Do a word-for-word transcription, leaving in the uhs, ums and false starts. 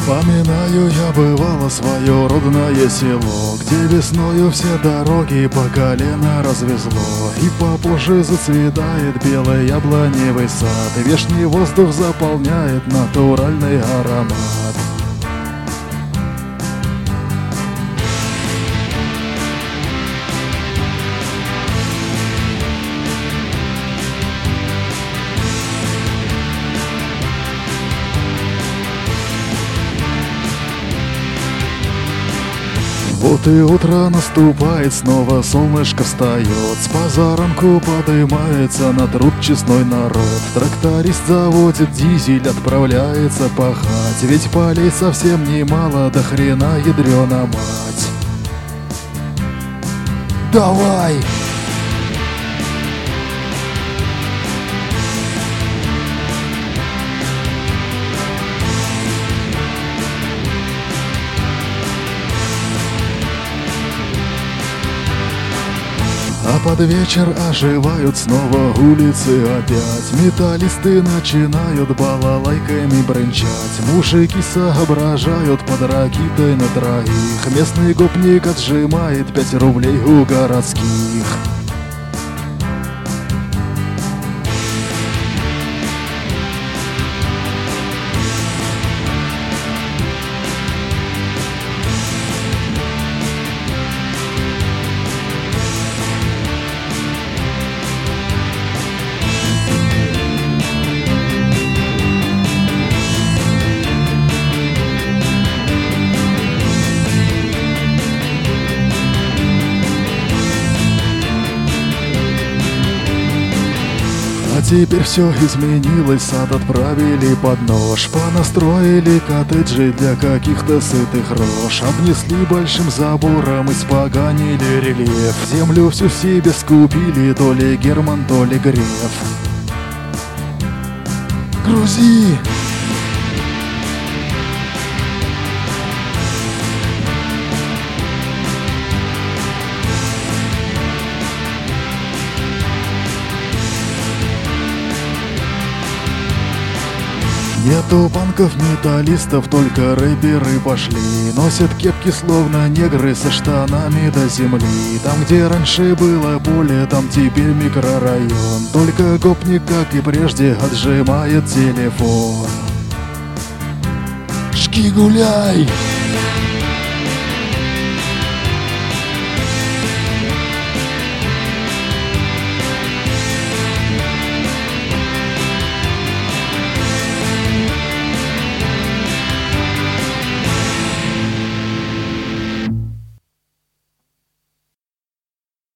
Вспоминаю я бывало свое родное село, где весною все дороги по колено развезло, и попозже зацветает белый яблоневый сад, и вешний воздух заполняет натуральный аромат. Вот и утро наступает, снова солнышко встает, с позаранку подымается на труд честной народ. Тракторист заводит дизель, отправляется пахать, ведь полей совсем немало, до хрена ядрёна мать. Давай! А под вечер оживают снова улицы опять. Металлисты начинают балалайками бренчать. Мужики соображают под ракитой на троих. Местный гопник отжимает пять рублей у городских. А теперь все изменилось, сад отправили под нож. Понастроили коттеджи для каких-то сытых рож. Обнесли большим забором, испоганили рельеф. Землю всю себе скупили, то ли Герман, то ли Греф. Грузи! Нету панков, металлистов, только рэперы пошли. Носят кепки словно негры со штанами до земли. Там, где раньше было поле, там теперь микрорайон. Только гопник, как и прежде, отжимает телефон. Шки гуляй!